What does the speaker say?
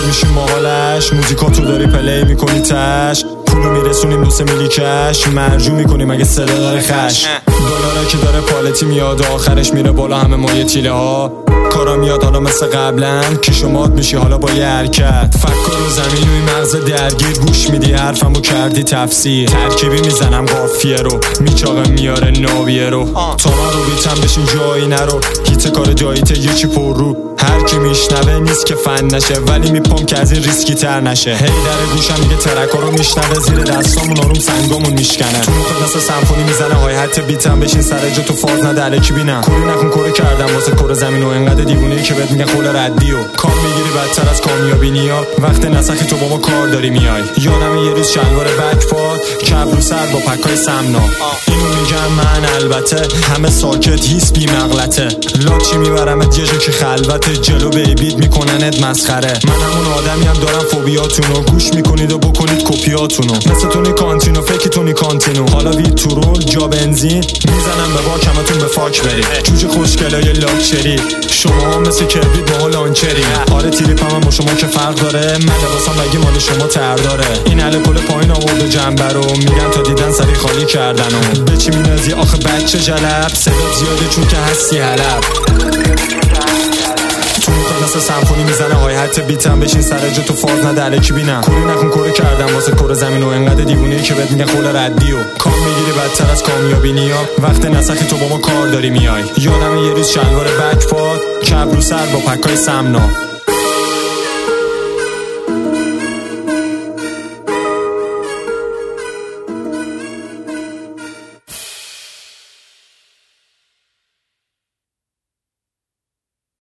میشیم باحالش، موزیکا تو داری پلی میکنی تش، پولو میرسونیم 2 میلی کش، مرجو میکنیم اگه صدا داره خش. دلاره که داره پالتی میاد آخرش میره بالا همه مایه تیله ها. کارا میاد حالا مثل قبلن که شمات میشی حالا با یه حرکت. فکر رو زمین روی مغز درگیر گوش میدی حرفمو کردی تفسیر. ترکیبی میزنم قافیه رو میچاقم میاره ناویه رو. تا من رو بیتم بشین جایی نرو، هیت کار جاییته یکی پر رو. هر کی میشنوه نیست که فن نشه، ولی میپام که از این ریسکی تر نشه. هی در گوشم میگه ترکا رو میشنوه، زیر دستامون آروم سنگامون میشکنه. تو مخت مثل سمفونی میزنه های حتی بیتم بشین سر جا تو فاز نده الکی بینم. کوری نکن کوری کردم واسه کره زمین و انقدر دیوونه‌ای که بهت میگن خول ردی و کام میگیری بدتر از کامیابی نیا. وقت نسخی تو با ما کار داری میای، یادم یه روز شلوار بک پاد کب رو سر با پکای سمنا. اینو میگم من البته همه ساکت هیس بی مغلطه. لاچی میبرمت یه جا که خلوته، جلو بیبیت میکننت مسخره. من همون آدمیم دارم فوبیاتونو، گوش میکنید و بکنید کپیاتونو. مثل تونی کانتینو فکی تونی کانتینو، حالا وید تو رول جا بنزین میزنم به باک همتون به فاک برید. جوجه خوشگلای لاکچری شما هم مثل کربید با لانچری. آره تریپ هم با شما که فرق داره، من لباسم بگی مال شما تر داره. این الکل پایین آورد و جنبه رو میگن تا دیدن سری خالی کردن و به چی مینازی آخه بچه جلب. صدا زیاده چون که هستی حلب. تو مخت مثل سمفونی میزنه های حتی بیتم بشین سر جا تو فاز نده الکی بینم. کوری نکن کوری کردم واسه کره زمین و انقدر دیوونه‌ای که بهت میگن خول ردی و کام میگیری بدتر از کامیابی نیا. وقت نسخی تو با ما کار داری میای، یادم یه روز شلوار بک پاد کب رو سر با پکای سمنا.